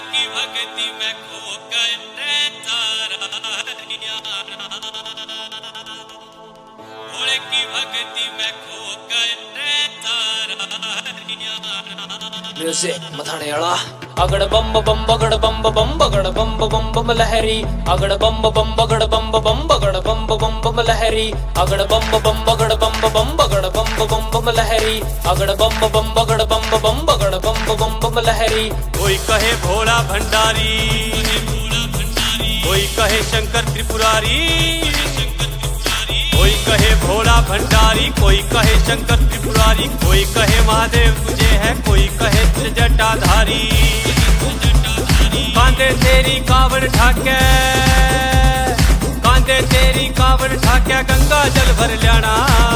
की भक्ति में खो गए तारा हरियाणा, भोले की भक्ति में खो गए तारा हरियाणा। म्यूजिक मथानेड़ा अगड़ बम बम बगड़ बम बम बगड़ बम बम बम लहरी, अगड़ बम बम बगड़ बम बम बगड़ बम बम लहरी, अगड़ बम बम बगड़ बम बम बगड़ बम बम लहरी, अगड़ बम बम बगड़ बम बगड़ बम बम लहरी। कोई कहे भोला भंडारी, कोई कहे शंकर त्रिपुरारी, कोई कहे भोला भंडारी, कोई कहे शंकर त्रिपुरारी, कोई कहे महादेव तुझे है, कोई कहे त्रिजटाधारी। कांधे तेरी कावड़ ठाके, कांधे तेरी कावड़ ठाके गंगा जल भर ल्याना।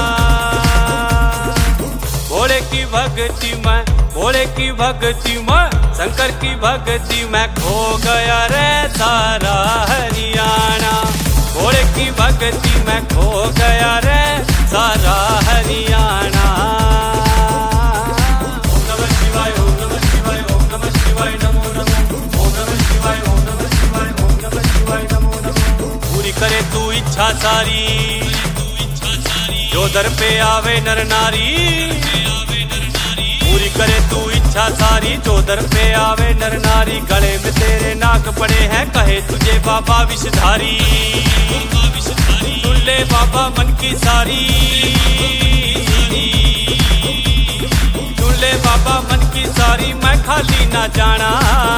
भोले की भक्ति में, भोले की भक्ति में, शंकर की भक्ति में खो गया रे सारा हरियाणा। भोले की भक्ति में खो गया रे सारा हरियाणा। ओम नमः शिवाय, ओम नमः शिवाय, ओम नमः शिवाय, नमो नमो। ओम नमः शिवाय, ओम नमः शिवाय, ओम नमः शिवाय, नमो नमो। पूरी करे तू इच्छा सारी, जो दर पे आवे नर नारी। पूरी करे तू इच्छा सारी, जो दर पे आवे नर नारी। गले में तेरे नाक पड़े हैं, कहे तुझे बाबा विषधारी। सुन ले बाबा मन की सारी, सुन ले बाबा मन की सारी, मैं खाली ना जाना।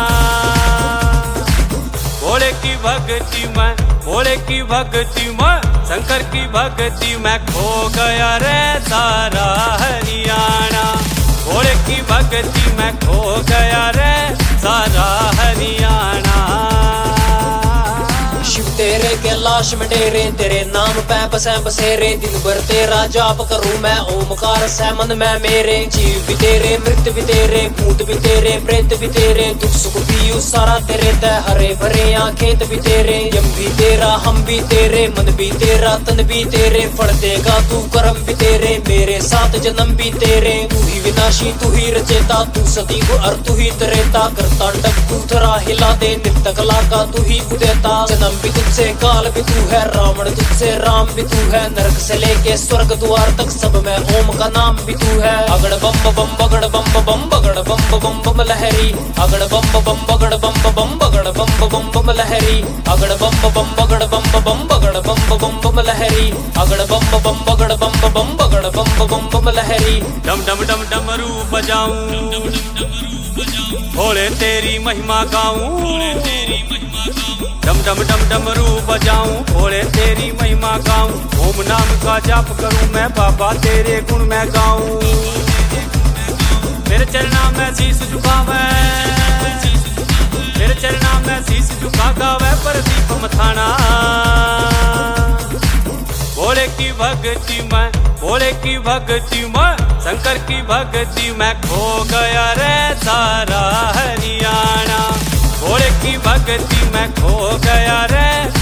भोले की भक्ति में, भोले की भक्ति में, शंकर की भक्ति में खो गया रे सारा हरियाणा। भोले की भक्ति में खो गया रे सारा हरियाणा। शिव तेरे कैलाश में डेरे, तेरे नाम पे बसे बसेरे। दिन भर तेरा जाप करूं मैं, ओमकार से मन में मेरे। जीव भी तेरे, मृत भी तेरे, भूत भी तेरे, प्रेत भी तेरे। दुख सुख भी सारा तेरे तय, हरे भरे खेत भी तेरे। यम भी तेरा, हम भी तेरे, मन भी तेरा, तन भी तेरे। फल देगा तू कर्म भी तेरे, मेरे साथ जन्म भी तेरे। तू ही विनाशी, तू ही रचेता, तू सदी को और तू ही तरेता। करता डक तू थरा हिला दे, नित्य कला का तू ही उदेता। जन्म भी तुझसे, काल भी तू है, रावण तुझसे, राम भी तू है। नरक से लेके स्वर्ग द्वार तक सब में ओम का नाम भी तू है। अगड़ बम बम बगड़ बम बम बगड़ बम बम लहरी, अगड़ बम बम बगड़ बम बगड़ बम बम लहरी, अगड़ बम बम बगड़ बम बगड़ बम बम लहरी, अगड़ बम बम बगड़ बम बगड़ बम बम लहरी। डम डम डम डमरू बजाऊं, भोले तेरी महिमा गाऊं। डम डम डम डमरू बजाऊं, भोले तेरी महिमा गाऊं। ओम नाम का जाप करूं मैं, बाबा तेरे गुण मैं गाऊं। मेरे चरणा में शीश झुकावे, मेरे चरणा में शीश झुका गावे प्रदीप मथाना। भोले की भक्ति में, भोले की भक्ति में, शंकर की भक्ति में खो गया रे सारा हरियाणा। भोले की भक्ति में खो गया रे